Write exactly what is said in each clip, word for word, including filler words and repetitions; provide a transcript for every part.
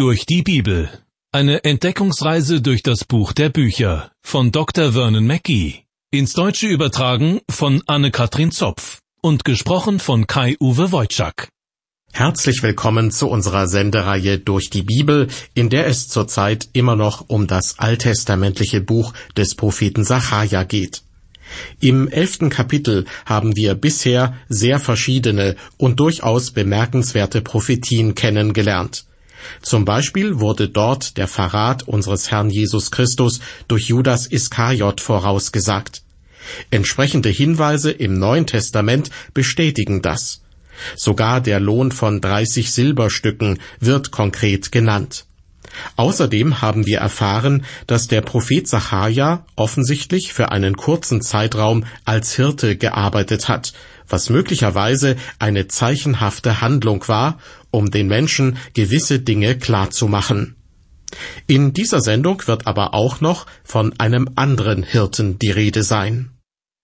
Durch die Bibel. Eine Entdeckungsreise durch das Buch der Bücher von Doktor Vernon Mackey. Ins Deutsche übertragen von Anne-Katrin Zopf und gesprochen von Kai-Uwe Wojczak. Herzlich willkommen zu unserer Sendereihe Durch die Bibel, in der es zurzeit immer noch um das alttestamentliche Buch des Propheten Sacharja geht. Im elften Kapitel haben wir bisher sehr verschiedene und durchaus bemerkenswerte Prophetien kennengelernt. Zum Beispiel wurde dort der Verrat unseres Herrn Jesus Christus durch Judas Iskariot vorausgesagt. Entsprechende Hinweise im Neuen Testament bestätigen das. Sogar der Lohn von dreißig Silberstücken wird konkret genannt. Außerdem haben wir erfahren, dass der Prophet Sacharja offensichtlich für einen kurzen Zeitraum als Hirte gearbeitet hat, was möglicherweise eine zeichenhafte Handlung war, um den Menschen gewisse Dinge klarzumachen. In dieser Sendung wird aber auch noch von einem anderen Hirten die Rede sein.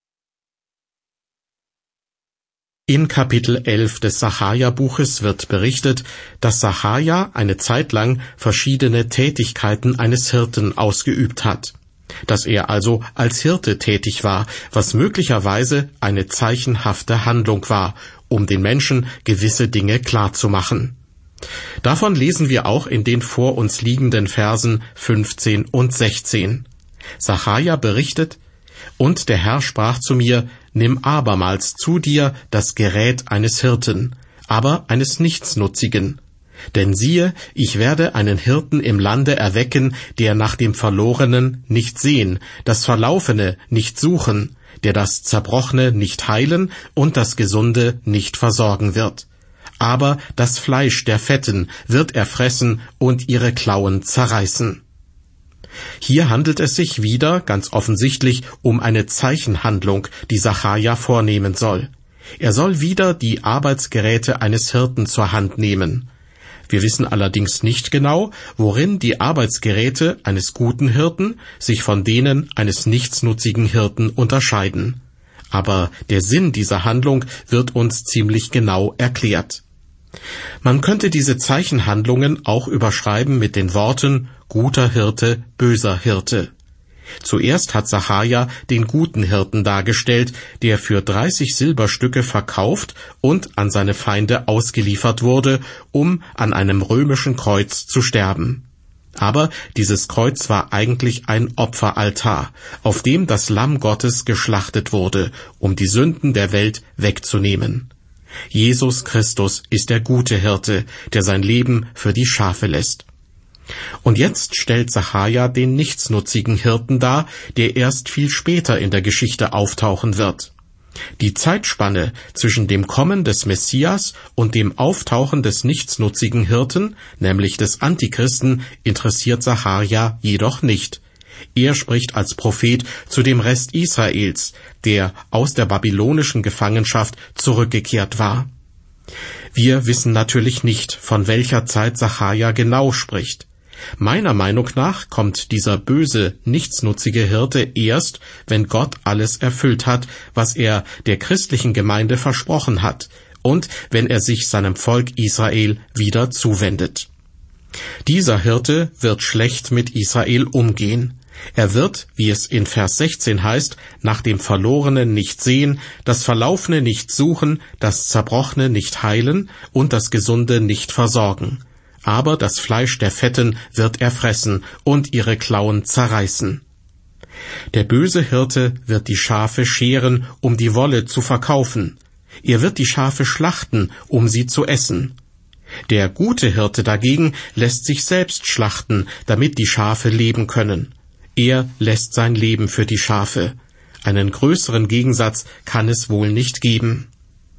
In Kapitel elf des Sacharja-Buches wird berichtet, dass Sacharja eine Zeit lang verschiedene Tätigkeiten eines Hirten ausgeübt hat. Dass er also als Hirte tätig war, was möglicherweise eine zeichenhafte Handlung war, um den Menschen gewisse Dinge klarzumachen. Davon lesen wir auch in den vor uns liegenden Versen fünfzehn und sechzehn. Sacharja berichtet: Und der Herr sprach zu mir: Nimm abermals zu dir das Gerät eines Hirten, aber eines Nichtsnutzigen. Denn siehe, ich werde einen Hirten im Lande erwecken, der nach dem Verlorenen nicht sehen, das Verlaufene nicht suchen, der das Zerbrochene nicht heilen und das Gesunde nicht versorgen wird. Aber das Fleisch der Fetten wird er fressen und ihre Klauen zerreißen. Hier handelt es sich wieder ganz offensichtlich um eine Zeichenhandlung, die Sacharja vornehmen soll. Er soll wieder die Arbeitsgeräte eines Hirten zur Hand nehmen. Wir wissen allerdings nicht genau, worin die Arbeitsgeräte eines guten Hirten sich von denen eines nichtsnutzigen Hirten unterscheiden. Aber der Sinn dieser Handlung wird uns ziemlich genau erklärt. Man könnte diese Zeichenhandlungen auch überschreiben mit den Worten guter Hirte, böser Hirte. Zuerst hat Sacharja den guten Hirten dargestellt, der für dreißig Silberstücke verkauft und an seine Feinde ausgeliefert wurde, um an einem römischen Kreuz zu sterben. Aber dieses Kreuz war eigentlich ein Opferaltar, auf dem das Lamm Gottes geschlachtet wurde, um die Sünden der Welt wegzunehmen. Jesus Christus ist der gute Hirte, der sein Leben für die Schafe lässt. Und jetzt stellt Sacharja den nichtsnutzigen Hirten dar, der erst viel später in der Geschichte auftauchen wird. Die Zeitspanne zwischen dem Kommen des Messias und dem Auftauchen des nichtsnutzigen Hirten, nämlich des Antichristen, interessiert Sacharja jedoch nicht. Er spricht als Prophet zu dem Rest Israels, der aus der babylonischen Gefangenschaft zurückgekehrt war. Wir wissen natürlich nicht, von welcher Zeit Sacharja genau spricht. Meiner Meinung nach kommt dieser böse, nichtsnutzige Hirte erst, wenn Gott alles erfüllt hat, was er der christlichen Gemeinde versprochen hat, und wenn er sich seinem Volk Israel wieder zuwendet. Dieser Hirte wird schlecht mit Israel umgehen. Er wird, wie es in Vers sechzehn heißt, nach dem Verlorenen nicht sehen, das Verlaufene nicht suchen, das Zerbrochene nicht heilen und das Gesunde nicht versorgen. Aber das Fleisch der Fetten wird er fressen und ihre Klauen zerreißen. Der böse Hirte wird die Schafe scheren, um die Wolle zu verkaufen. Er wird die Schafe schlachten, um sie zu essen. Der gute Hirte dagegen lässt sich selbst schlachten, damit die Schafe leben können. Er lässt sein Leben für die Schafe. Einen größeren Gegensatz kann es wohl nicht geben.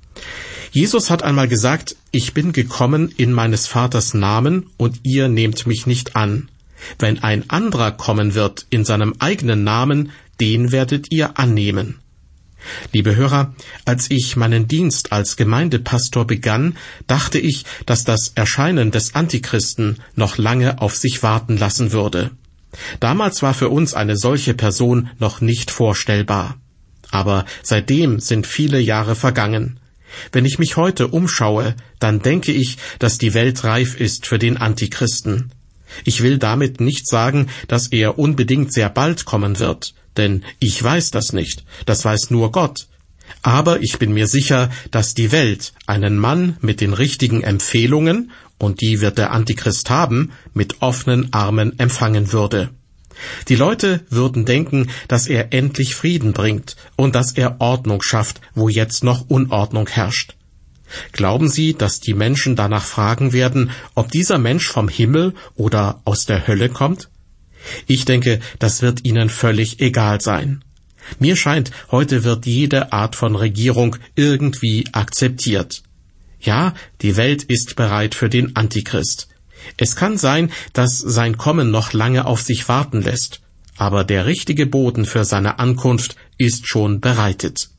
Jesus hat einmal gesagt: Ich bin gekommen in meines Vaters Namen, und ihr nehmt mich nicht an. Wenn ein anderer kommen wird in seinem eigenen Namen, den werdet ihr annehmen. Liebe Hörer, als ich meinen Dienst als Gemeindepastor begann, dachte ich, dass das Erscheinen des Antichristen noch lange auf sich warten lassen würde. Damals war für uns eine solche Person noch nicht vorstellbar. Aber seitdem sind viele Jahre vergangen. Wenn ich mich heute umschaue, dann denke ich, dass die Welt reif ist für den Antichristen. Ich will damit nicht sagen, dass er unbedingt sehr bald kommen wird, denn ich weiß das nicht, das weiß nur Gott. Aber ich bin mir sicher, dass die Welt einen Mann mit den richtigen Empfehlungen, und die wird der Antichrist haben, mit offenen Armen empfangen würde. Die Leute würden denken, dass er endlich Frieden bringt und dass er Ordnung schafft, wo jetzt noch Unordnung herrscht. Glauben Sie, dass die Menschen danach fragen werden, ob dieser Mensch vom Himmel oder aus der Hölle kommt? Ich denke, das wird ihnen völlig egal sein. Mir scheint, heute wird jede Art von Regierung irgendwie akzeptiert. Ja, die Welt ist bereit für den Antichrist. Es kann sein, dass sein Kommen noch lange auf sich warten lässt, aber der richtige Boden für seine Ankunft ist schon bereitet.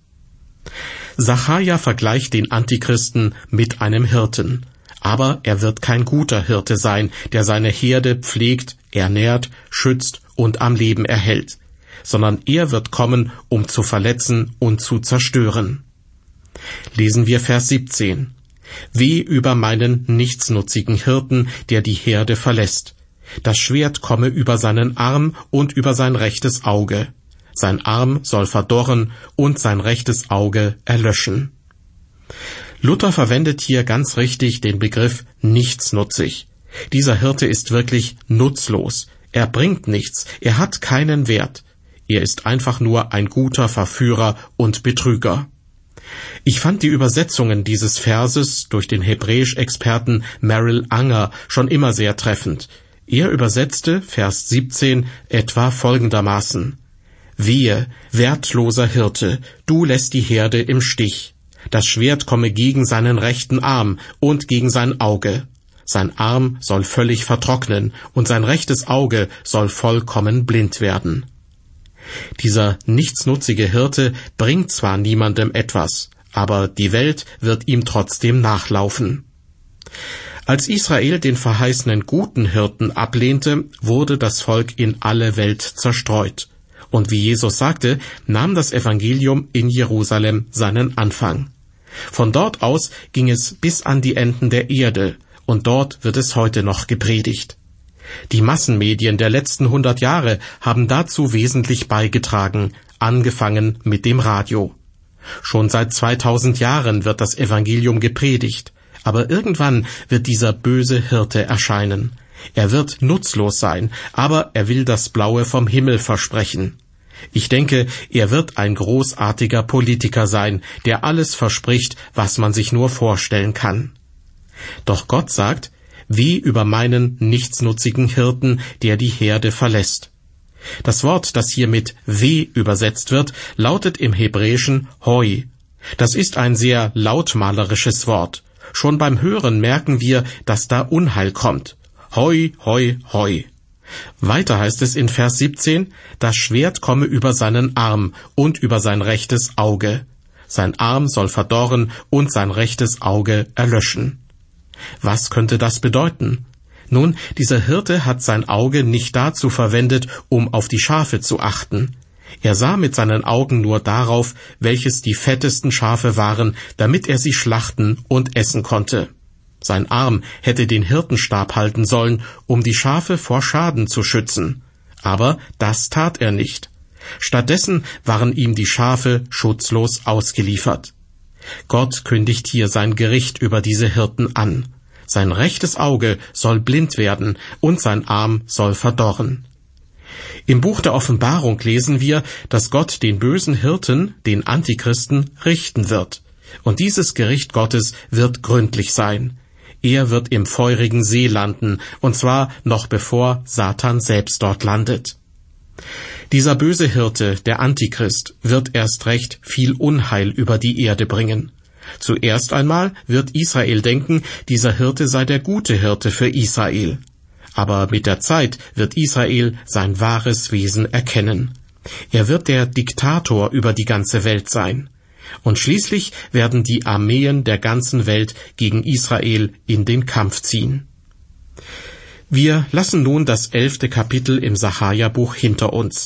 Sacharja vergleicht den Antichristen mit einem Hirten, aber er wird kein guter Hirte sein, der seine Herde pflegt, ernährt, schützt und am Leben erhält, sondern er wird kommen, um zu verletzen und zu zerstören. Lesen wir Vers siebzehn. Weh über meinen nichtsnutzigen Hirten, der die Herde verlässt. Das Schwert komme über seinen Arm und über sein rechtes Auge. Sein Arm soll verdorren und sein rechtes Auge erlöschen. Luther verwendet hier ganz richtig den Begriff nichtsnutzig. Dieser Hirte ist wirklich nutzlos. Er bringt nichts, er hat keinen Wert. Er ist einfach nur ein guter Verführer und Betrüger. Ich fand die Übersetzungen dieses Verses durch den Hebräisch-Experten Merrill Unger schon immer sehr treffend. Er übersetzte Vers siebzehn etwa folgendermaßen: Wehe, wertloser Hirte, du lässt die Herde im Stich. Das Schwert komme gegen seinen rechten Arm und gegen sein Auge. Sein Arm soll völlig vertrocknen und sein rechtes Auge soll vollkommen blind werden. Dieser nichtsnutzige Hirte bringt zwar niemandem etwas, aber die Welt wird ihm trotzdem nachlaufen. Als Israel den verheißenen guten Hirten ablehnte, wurde das Volk in alle Welt zerstreut. Und wie Jesus sagte, nahm das Evangelium in Jerusalem seinen Anfang. Von dort aus ging es bis an die Enden der Erde, und dort wird es heute noch gepredigt. Die Massenmedien der letzten hundert Jahre haben dazu wesentlich beigetragen, angefangen mit dem Radio. Schon seit zweitausend Jahren wird das Evangelium gepredigt, aber irgendwann wird dieser böse Hirte erscheinen. Er wird nutzlos sein, aber er will das Blaue vom Himmel versprechen. Ich denke, er wird ein großartiger Politiker sein, der alles verspricht, was man sich nur vorstellen kann. Doch Gott sagt, weh über meinen nichtsnutzigen Hirten, der die Herde verlässt. Das Wort, das hier mit weh übersetzt wird, lautet im Hebräischen hoi. Das ist ein sehr lautmalerisches Wort. Schon beim Hören merken wir, dass da Unheil kommt. Hoi, hoi, hoi. Weiter heißt es in Vers siebzehn, das Schwert komme über seinen Arm und über sein rechtes Auge. Sein Arm soll verdorren und sein rechtes Auge erlöschen. Was könnte das bedeuten? Nun, dieser Hirte hat sein Auge nicht dazu verwendet, um auf die Schafe zu achten. Er sah mit seinen Augen nur darauf, welches die fettesten Schafe waren, damit er sie schlachten und essen konnte. Sein Arm hätte den Hirtenstab halten sollen, um die Schafe vor Schaden zu schützen. Aber das tat er nicht. Stattdessen waren ihm die Schafe schutzlos ausgeliefert. Gott kündigt hier sein Gericht über diese Hirten an. Sein rechtes Auge soll blind werden und sein Arm soll verdorren. Im Buch der Offenbarung lesen wir, dass Gott den bösen Hirten, den Antichristen, richten wird. Und dieses Gericht Gottes wird gründlich sein. Er wird im feurigen See landen, und zwar noch bevor Satan selbst dort landet. Dieser böse Hirte, der Antichrist, wird erst recht viel Unheil über die Erde bringen. Zuerst einmal wird Israel denken, dieser Hirte sei der gute Hirte für Israel. Aber mit der Zeit wird Israel sein wahres Wesen erkennen. Er wird der Diktator über die ganze Welt sein. Und schließlich werden die Armeen der ganzen Welt gegen Israel in den Kampf ziehen. Wir lassen nun das elfte Kapitel im Sacharja-Buch hinter uns.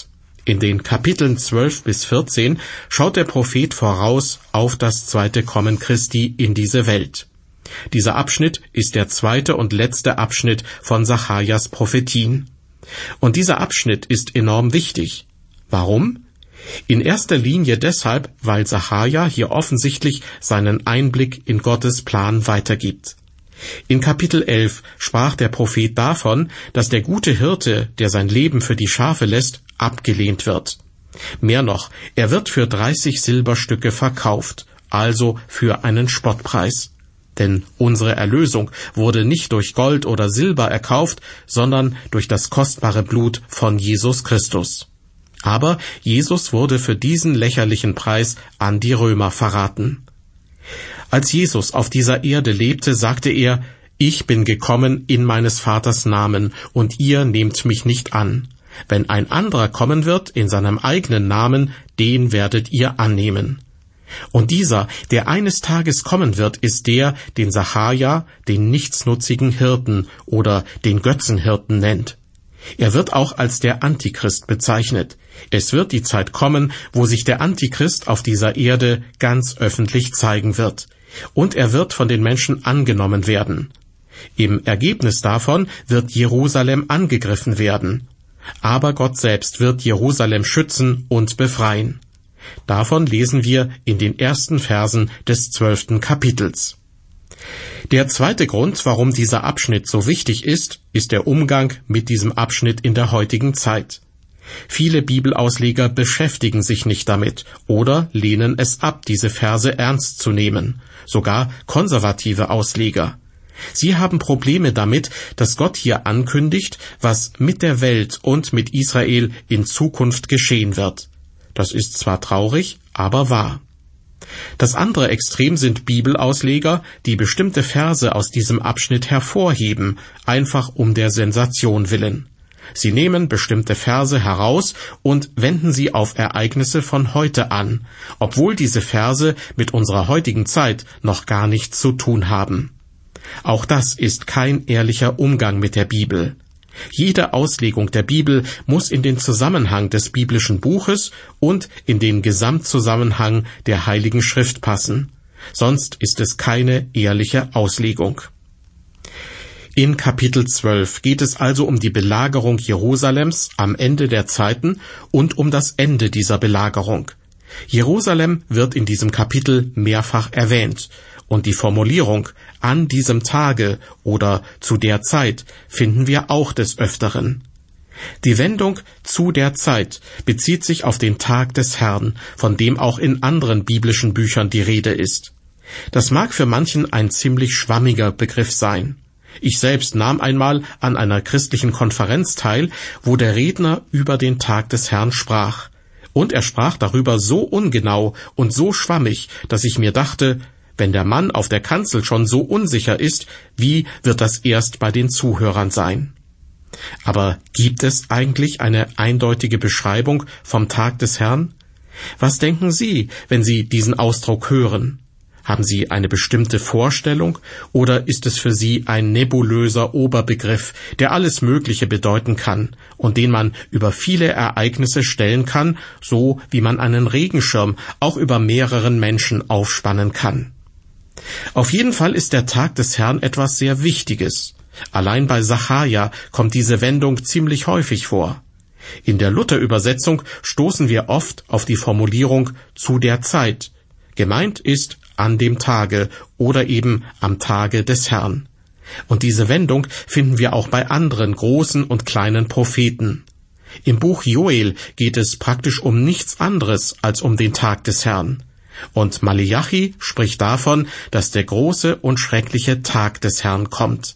In den Kapiteln zwölf bis vierzehn schaut der Prophet voraus auf das zweite Kommen Christi in diese Welt. Dieser Abschnitt ist der zweite und letzte Abschnitt von Sacharjas Prophetien. Und dieser Abschnitt ist enorm wichtig. Warum? In erster Linie deshalb, weil Sacharja hier offensichtlich seinen Einblick in Gottes Plan weitergibt. In Kapitel elf sprach der Prophet davon, dass der gute Hirte, der sein Leben für die Schafe lässt, abgelehnt wird. Mehr noch, er wird für dreißig Silberstücke verkauft, also für einen Spottpreis. Denn unsere Erlösung wurde nicht durch Gold oder Silber erkauft, sondern durch das kostbare Blut von Jesus Christus. Aber Jesus wurde für diesen lächerlichen Preis an die Römer verraten. Als Jesus auf dieser Erde lebte, sagte er, »Ich bin gekommen in meines Vaters Namen, und ihr nehmt mich nicht an. Wenn ein anderer kommen wird in seinem eigenen Namen, den werdet ihr annehmen.« Und dieser, der eines Tages kommen wird, ist der, den Sacharja den nichtsnutzigen Hirten oder den Götzenhirten nennt. Er wird auch als der Antichrist bezeichnet. Es wird die Zeit kommen, wo sich der Antichrist auf dieser Erde ganz öffentlich zeigen wird. Und er wird von den Menschen angenommen werden. Im Ergebnis davon wird Jerusalem angegriffen werden. Aber Gott selbst wird Jerusalem schützen und befreien. Davon lesen wir in den ersten Versen des zwölften Kapitels. Der zweite Grund, warum dieser Abschnitt so wichtig ist, ist der Umgang mit diesem Abschnitt in der heutigen Zeit. Viele Bibelausleger beschäftigen sich nicht damit oder lehnen es ab, diese Verse ernst zu nehmen, sogar konservative Ausleger. Sie haben Probleme damit, dass Gott hier ankündigt, was mit der Welt und mit Israel in Zukunft geschehen wird. Das ist zwar traurig, aber wahr. Das andere Extrem sind Bibelausleger, die bestimmte Verse aus diesem Abschnitt hervorheben, einfach um der Sensation willen. Sie nehmen bestimmte Verse heraus und wenden sie auf Ereignisse von heute an, obwohl diese Verse mit unserer heutigen Zeit noch gar nichts zu tun haben. Auch das ist kein ehrlicher Umgang mit der Bibel. Jede Auslegung der Bibel muss in den Zusammenhang des biblischen Buches und in den Gesamtzusammenhang der Heiligen Schrift passen. Sonst ist es keine ehrliche Auslegung. In Kapitel zwölf geht es also um die Belagerung Jerusalems am Ende der Zeiten und um das Ende dieser Belagerung. Jerusalem wird in diesem Kapitel mehrfach erwähnt. Und die Formulierung »an diesem Tage« oder »zu der Zeit« finden wir auch des Öfteren. Die Wendung »zu der Zeit« bezieht sich auf den Tag des Herrn, von dem auch in anderen biblischen Büchern die Rede ist. Das mag für manchen ein ziemlich schwammiger Begriff sein. Ich selbst nahm einmal an einer christlichen Konferenz teil, wo der Redner über den Tag des Herrn sprach. Und er sprach darüber so ungenau und so schwammig, dass ich mir dachte, wenn der Mann auf der Kanzel schon so unsicher ist, wie wird das erst bei den Zuhörern sein? Aber gibt es eigentlich eine eindeutige Beschreibung vom Tag des Herrn? Was denken Sie, wenn Sie diesen Ausdruck hören? Haben Sie eine bestimmte Vorstellung oder ist es für Sie ein nebulöser Oberbegriff, der alles Mögliche bedeuten kann und den man über viele Ereignisse stellen kann, so wie man einen Regenschirm auch über mehreren Menschen aufspannen kann? Auf jeden Fall ist der Tag des Herrn etwas sehr Wichtiges. Allein bei Sacharja kommt diese Wendung ziemlich häufig vor. In der Luther-Übersetzung stoßen wir oft auf die Formulierung »zu der Zeit«. Gemeint ist »an dem Tage« oder eben »am Tage des Herrn«. Und diese Wendung finden wir auch bei anderen großen und kleinen Propheten. Im Buch Joel geht es praktisch um nichts anderes als um den Tag des Herrn. Und Maleachi spricht davon, dass der große und schreckliche Tag des Herrn kommt.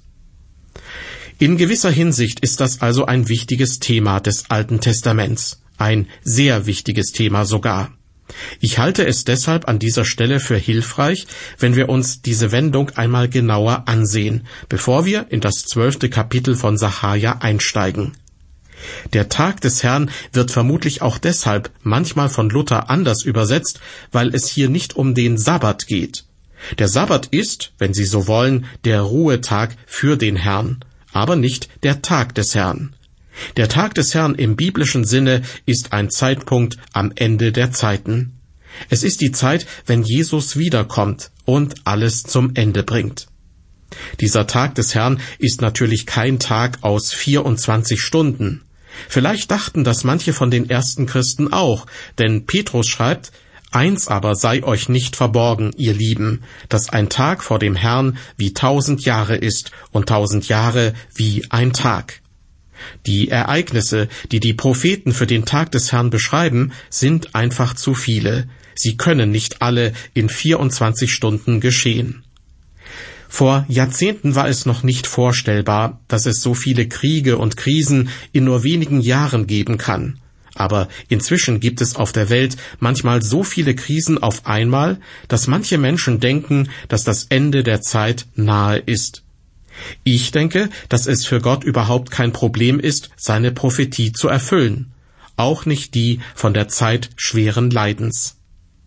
In gewisser Hinsicht ist das also ein wichtiges Thema des Alten Testaments, ein sehr wichtiges Thema sogar. Ich halte es deshalb an dieser Stelle für hilfreich, wenn wir uns diese Wendung einmal genauer ansehen, bevor wir in das zwölfte Kapitel von Sacharja einsteigen. Der Tag des Herrn wird vermutlich auch deshalb manchmal von Luther anders übersetzt, weil es hier nicht um den Sabbat geht. Der Sabbat ist, wenn Sie so wollen, der Ruhetag für den Herrn, aber nicht der Tag des Herrn. Der Tag des Herrn im biblischen Sinne ist ein Zeitpunkt am Ende der Zeiten. Es ist die Zeit, wenn Jesus wiederkommt und alles zum Ende bringt. Dieser Tag des Herrn ist natürlich kein Tag aus vierundzwanzig Stunden. Vielleicht dachten das manche von den ersten Christen auch, denn Petrus schreibt, »Eins aber sei euch nicht verborgen, ihr Lieben, dass ein Tag vor dem Herrn wie tausend Jahre ist und tausend Jahre wie ein Tag.« Die Ereignisse, die die Propheten für den Tag des Herrn beschreiben, sind einfach zu viele. Sie können nicht alle in vierundzwanzig Stunden geschehen. Vor Jahrzehnten war es noch nicht vorstellbar, dass es so viele Kriege und Krisen in nur wenigen Jahren geben kann. Aber inzwischen gibt es auf der Welt manchmal so viele Krisen auf einmal, dass manche Menschen denken, dass das Ende der Zeit nahe ist. Ich denke, dass es für Gott überhaupt kein Problem ist, seine Prophetie zu erfüllen, auch nicht die von der Zeit schweren Leidens.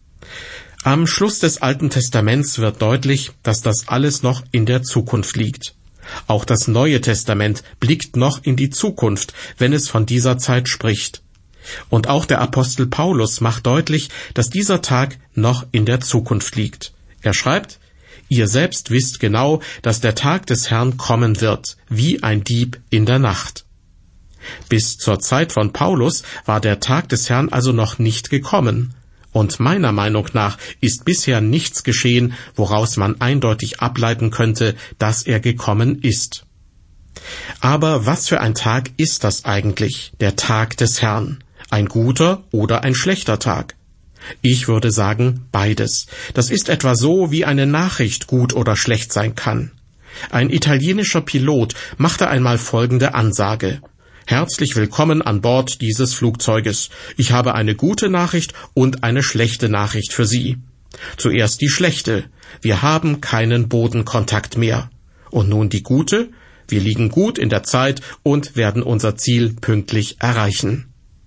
Am Schluss des Alten Testaments wird deutlich, dass das alles noch in der Zukunft liegt. Auch das Neue Testament blickt noch in die Zukunft, wenn es von dieser Zeit spricht. Und auch der Apostel Paulus macht deutlich, dass dieser Tag noch in der Zukunft liegt. Er schreibt, »Ihr selbst wisst genau, dass der Tag des Herrn kommen wird, wie ein Dieb in der Nacht.« Bis zur Zeit von Paulus war der Tag des Herrn also noch nicht gekommen. Und meiner Meinung nach ist bisher nichts geschehen, woraus man eindeutig ableiten könnte, dass er gekommen ist. Aber was für ein Tag ist das eigentlich, der Tag des Herrn? Ein guter oder ein schlechter Tag? Ich würde sagen, beides. Das ist etwa so, wie eine Nachricht gut oder schlecht sein kann. Ein italienischer Pilot machte einmal folgende Ansage. Herzlich willkommen an Bord dieses Flugzeuges. Ich habe eine gute Nachricht und eine schlechte Nachricht für Sie. Zuerst die schlechte. Wir haben keinen Bodenkontakt mehr. Und nun die gute. Wir liegen gut in der Zeit und werden unser Ziel pünktlich erreichen.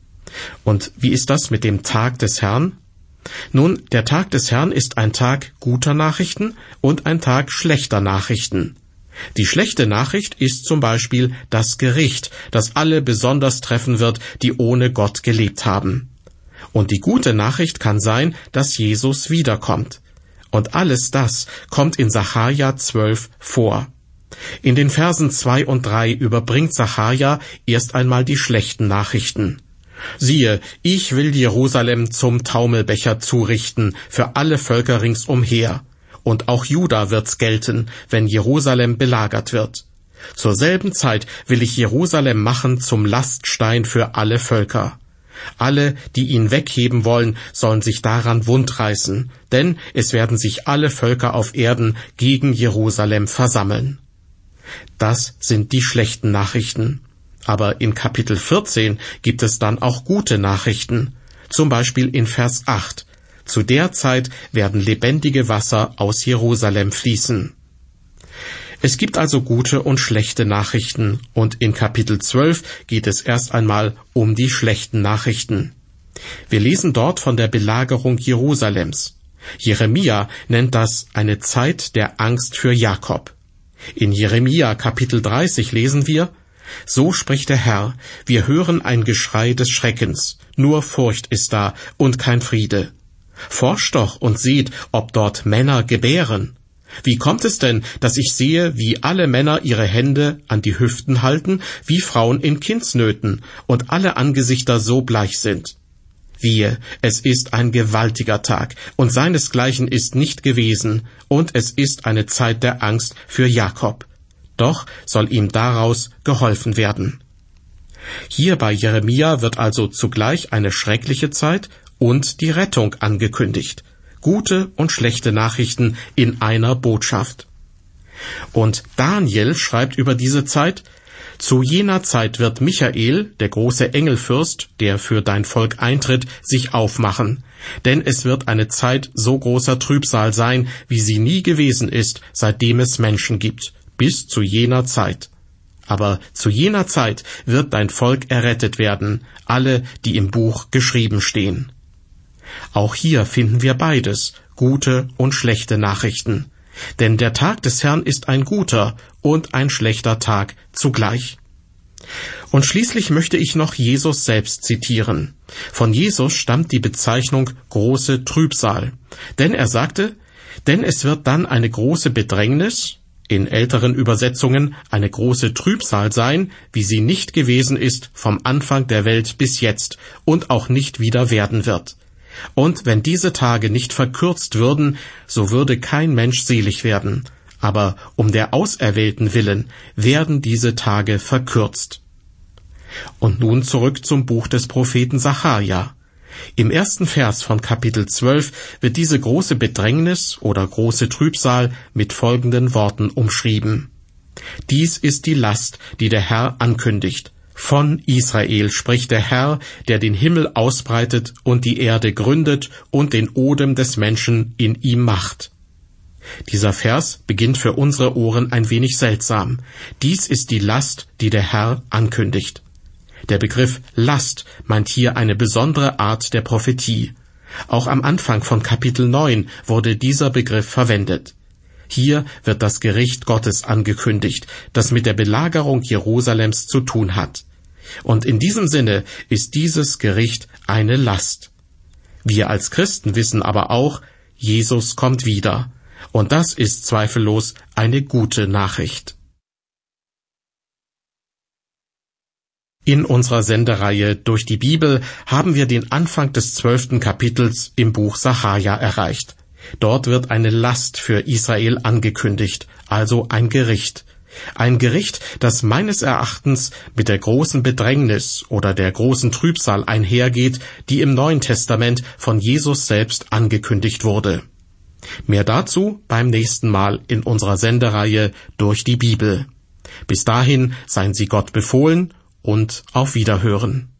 Und wie ist das mit dem Tag des Herrn? Nun, der Tag des Herrn ist ein Tag guter Nachrichten und ein Tag schlechter Nachrichten. Die schlechte Nachricht ist zum Beispiel das Gericht, das alle besonders treffen wird, die ohne Gott gelebt haben. Und die gute Nachricht kann sein, dass Jesus wiederkommt. Und alles das kommt in Sacharja zwölf vor. In den Versen zwei und drei überbringt Sacharja erst einmal die schlechten Nachrichten. Siehe, ich will Jerusalem zum Taumelbecher zurichten für alle Völker ringsumher. Und auch Juda wird's gelten, wenn Jerusalem belagert wird. Zur selben Zeit will ich Jerusalem machen zum Laststein für alle Völker. Alle, die ihn wegheben wollen, sollen sich daran wundreißen, denn es werden sich alle Völker auf Erden gegen Jerusalem versammeln. Das sind die schlechten Nachrichten. Aber in Kapitel vierzehn gibt es dann auch gute Nachrichten. Zum Beispiel in Vers acht. Zu der Zeit werden lebendige Wasser aus Jerusalem fließen. Es gibt also gute und schlechte Nachrichten, und in Kapitel zwölf geht es erst einmal um die schlechten Nachrichten. Wir lesen dort von der Belagerung Jerusalems. Jeremia nennt das eine Zeit der Angst für Jakob. In Jeremia Kapitel dreißig lesen wir, »So spricht der Herr, wir hören ein Geschrei des Schreckens, nur Furcht ist da und kein Friede. Forscht doch und seht, ob dort Männer gebären. Wie kommt es denn, dass ich sehe, wie alle Männer ihre Hände an die Hüften halten, wie Frauen in Kindsnöten, und alle Angesichter so bleich sind? Wehe, es ist ein gewaltiger Tag, und seinesgleichen ist nicht gewesen, und es ist eine Zeit der Angst für Jakob. Doch soll ihm daraus geholfen werden.« Hier bei Jeremia wird also zugleich eine schreckliche Zeit und die Rettung angekündigt. Gute und schlechte Nachrichten in einer Botschaft. Und Daniel schreibt über diese Zeit, »Zu jener Zeit wird Michael, der große Engelfürst, der für dein Volk eintritt, sich aufmachen. Denn es wird eine Zeit so großer Trübsal sein, wie sie nie gewesen ist, seitdem es Menschen gibt, bis zu jener Zeit. Aber zu jener Zeit wird dein Volk errettet werden, alle, die im Buch geschrieben stehen.« Auch hier finden wir beides, gute und schlechte Nachrichten. Denn der Tag des Herrn ist ein guter und ein schlechter Tag zugleich. Und schließlich möchte ich noch Jesus selbst zitieren. Von Jesus stammt die Bezeichnung große Trübsal. Denn er sagte, denn es wird dann eine große Bedrängnis, in älteren Übersetzungen eine große Trübsal sein, wie sie nicht gewesen ist vom Anfang der Welt bis jetzt und auch nicht wieder werden wird. Und wenn diese Tage nicht verkürzt würden, so würde kein Mensch selig werden. Aber um der Auserwählten willen werden diese Tage verkürzt. Und nun zurück zum Buch des Propheten Sacharja. Im ersten Vers von Kapitel zwölf wird diese große Bedrängnis oder große Trübsal mit folgenden Worten umschrieben. Dies ist die Last, die der Herr ankündigt. Von Israel spricht der Herr, der den Himmel ausbreitet und die Erde gründet und den Odem des Menschen in ihm macht. Dieser Vers beginnt für unsere Ohren ein wenig seltsam. Dies ist die Last, die der Herr ankündigt. Der Begriff Last meint hier eine besondere Art der Prophetie. Auch am Anfang von Kapitel neun wurde dieser Begriff verwendet. Hier wird das Gericht Gottes angekündigt, das mit der Belagerung Jerusalems zu tun hat. Und in diesem Sinne ist dieses Gericht eine Last. Wir als Christen wissen aber auch, Jesus kommt wieder. Und das ist zweifellos eine gute Nachricht. In unserer Sendereihe Durch die Bibel haben wir den Anfang des zwölften Kapitels im Buch Sacharja erreicht. Dort wird eine Last für Israel angekündigt, also ein Gericht. Ein Gericht, das meines Erachtens mit der großen Bedrängnis oder der großen Trübsal einhergeht, die im Neuen Testament von Jesus selbst angekündigt wurde. Mehr dazu beim nächsten Mal in unserer Sendereihe Durch die Bibel. Bis dahin seien Sie Gott befohlen und auf Wiederhören.